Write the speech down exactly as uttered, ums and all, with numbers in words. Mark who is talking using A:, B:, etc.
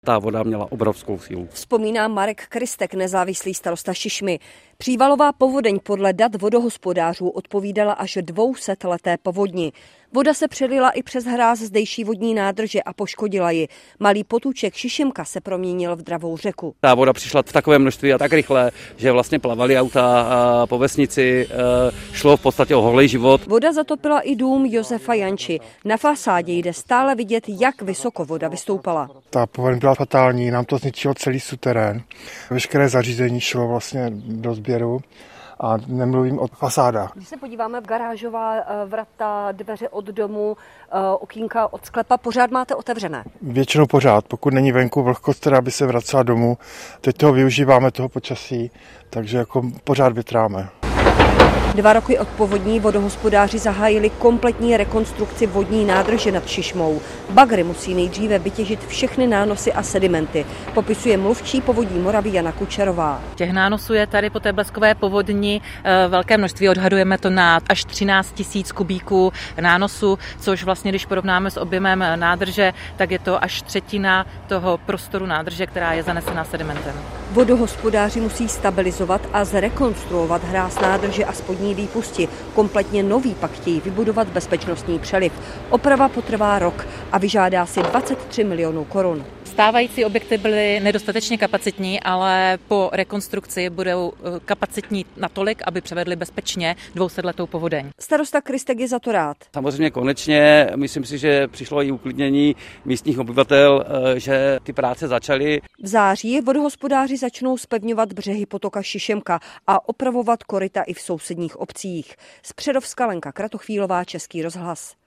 A: Ta voda měla obrovskou sílu.
B: Vzpomíná Marek Kristek, nezávislý starosta Šišmy. Přívalová povodeň podle dat vodohospodářů odpovídala až dvousetleté povodni. Voda se přelila i přes hráz zdejší vodní nádrže a poškodila ji. Malý potůček Šišimka se proměnil v dravou řeku.
A: Ta voda přišla v takovém množství a tak rychle, že vlastně plavaly auta po vesnici, šlo v podstatě o holý život.
B: Voda zatopila i dům Josefa Janči. Na fasádě jde stále vidět, jak vysoko voda vystoupala.
C: Ta povodeň byla fatální, nám to zničilo celý suterén. Veškeré zařízení šlo vlastně do sběru. A nemluvím o fasádách.
B: Když se podíváme v garážová vrata, dveře od domu, okýnka od sklepa, pořád máte otevřené?
C: Většinou pořád, pokud není venku vlhkost, která by se vracela domů. Teď toho využíváme, toho počasí, takže jako pořád větráme.
B: Dva roky od povodní vodohospodáři zahájili kompletní rekonstrukci vodní nádrže nad Šišmou. Bagry musí nejdříve vytěžit všechny nánosy a sedimenty, popisuje mluvčí Povodí Moravy Jana Kučerová.
D: Těch nánosů je tady po té bleskové povodni velké množství, odhadujeme to na až třináct tisíc kubíků nánosu, což vlastně, když porovnáme s objemem nádrže, tak je to až třetina toho prostoru nádrže, která je zanesena sedimentem.
B: Vodohospodáři musí stabilizovat a zrekonstruovat hráz nádrže a spodní výpusti. Kompletně nový pak chtějí vybudovat bezpečnostní přeliv. Oprava potrvá rok a vyžádá si dvacet tři milionů korun.
D: Stávající objekty byly nedostatečně kapacitní, ale po rekonstrukci budou kapacitní natolik, aby převedli bezpečně dvousetletou povodeň.
B: Starosta Kristek je za to rád.
A: Samozřejmě konečně, myslím si, že přišlo i uklidnění místních obyvatel, že ty práce začaly.
B: V září vodohospodáři začnou zpevňovat břehy potoka Šišemka a opravovat koryta i v sousedních obcích. Z Přerovska Lenka Kratochvílová, Český rozhlas.